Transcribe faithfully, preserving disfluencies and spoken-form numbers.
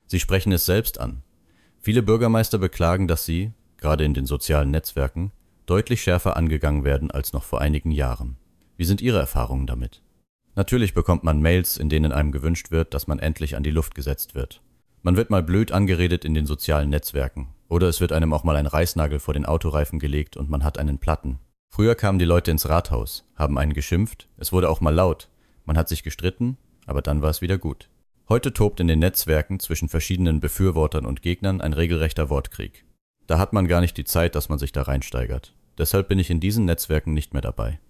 Sie sprechen es selbst an. Viele Bürgermeister beklagen, dass sie, gerade in den sozialen Netzwerken, deutlich schärfer angegangen werden als noch vor einigen Jahren. Wie sind Ihre Erfahrungen damit? Natürlich bekommt man Mails, in denen einem gewünscht wird, dass man endlich an die Luft gesetzt wird. Man wird mal blöd angeredet in den sozialen Netzwerken. Oder es wird einem auch mal ein Reißnagel vor den Autoreifen gelegt und man hat einen Platten. Früher kamen die Leute ins Rathaus, haben einen geschimpft, es wurde auch mal laut. Man hat sich gestritten, aber dann war es wieder gut. Heute tobt in den Netzwerken zwischen verschiedenen Befürwortern und Gegnern ein regelrechter Wortkrieg. Da hat man gar nicht die Zeit, dass man sich da reinsteigert. Deshalb bin ich in diesen Netzwerken nicht mehr dabei.